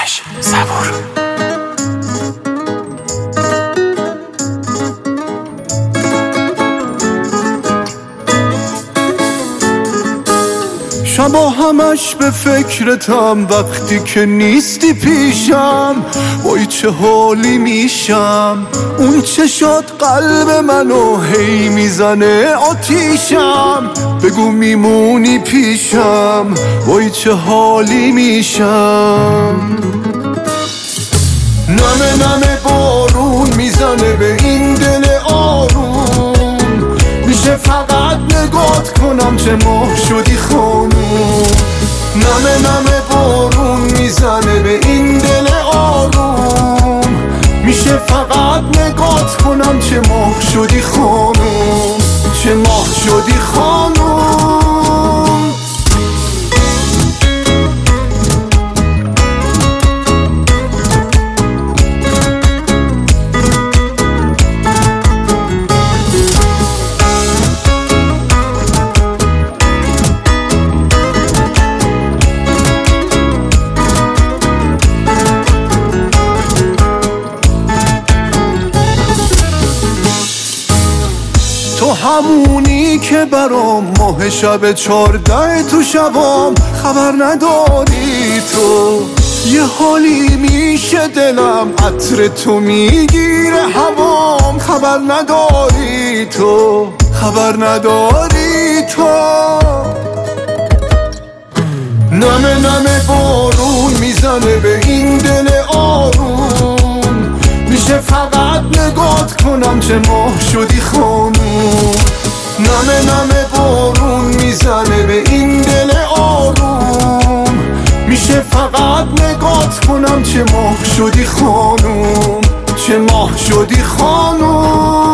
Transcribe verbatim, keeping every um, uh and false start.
آرش صبور. شبا همش به فکرتم وقتی که نیستی پیشم، وای چه حالی میشم. اون چشات قلب منو هی میزنه آتیشم. بگو میمونی پیشم، وای چه حالی میشم. نمه نمه بارون میزنه به این دل آروم، میشه فقط نگات کنم چه ماه شدی خانوم. نمه نمه بارون میزنه به این دل آروم، میشه فقط نگات کنم چه ماه شدی خانوم، چه ماه شدی خانوم. تو همونی که برام ماه شب چارده تو شبام، خبر نداری تو یه حالی میشه دلم، عطر تو میگیره هوام. خبر نداری تو، خبر نداری تو. نمه نمه بارون میزنه به این دل آروم، میشه فقط نگات کنم چه ماه شدی خانوم. نمه نمه بارون میزنه به این دل آروم، میشه فقط نگات کنم چه ماه شدی خانوم، چه ماه شدی خانوم.